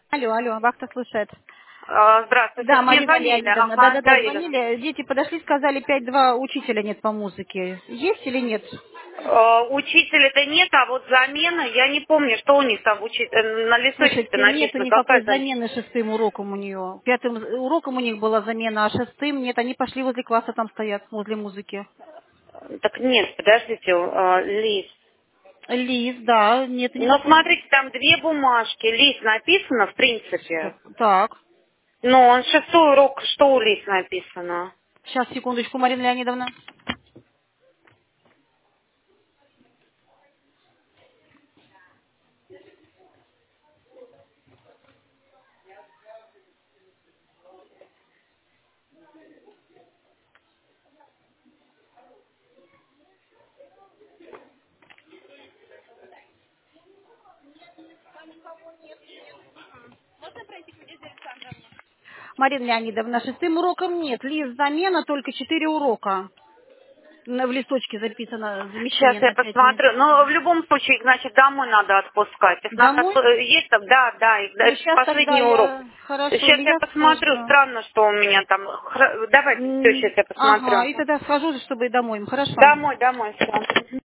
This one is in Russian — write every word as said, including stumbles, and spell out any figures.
Алло, алло, вахта слушает. А, Здравствуйте, Да, это мне Марина звонили. Леонидовна, Ага, да-да-да, да, Ирина. звонили. Дети подошли, сказали, пять два учителя нет по музыке. Есть или нет? А, Учителя-то нет, а вот замена, я не помню, что у них там в учи- э, на листочке-то Слушайте, нету написано, никакой какая замена. замены шестым уроком у нее. Пятым уроком у них была замена, а шестым нет. Они пошли возле класса, там стоят, возле музыки. Так нет, подождите, а, лист. Лиз, да, нет Ну, никакой. смотрите, там две бумажки, лист написано, в принципе. Так, Но он шестой урок, что у лист написано? сейчас, секундочку, Марина Леонидовна. Марина Леонидовна, шестым уроком нет. Лиз, замена, только четыре урока. На- В листочке записано Сейчас замещение я на пять минут. посмотрю. Но в любом случае, их, значит, домой надо отпускать. Их надо Домой? отпу- э, Есть там, да, да, их- да, Ну, это сейчас тогда последний урок. я... Хорошо, Сейчас или я я посмотрю, схожу. странно, что у меня там. Хра- Давайте все, М, сейчас я Ага, посмотрю. и тогда схожу, чтобы и домой. Хорошо. Домой, домой, всё.